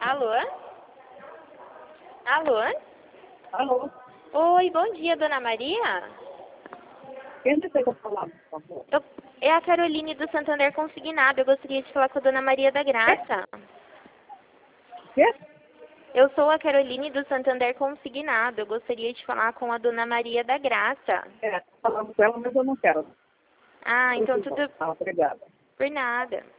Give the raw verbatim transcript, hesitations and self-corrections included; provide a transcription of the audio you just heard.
Alô? Alô? Alô? Oi, bom dia, dona Maria. Quem deseja falar, por favor? Eu, é a Caroline do Santander Consignado. Eu gostaria de falar com a dona Maria da Graça. Quê? Eu sou a Caroline do Santander Consignado. Eu gostaria de falar com a dona Maria da Graça. É, tô falando com ela, mas eu não quero. Ah, então tudo Ah, obrigada. por nada.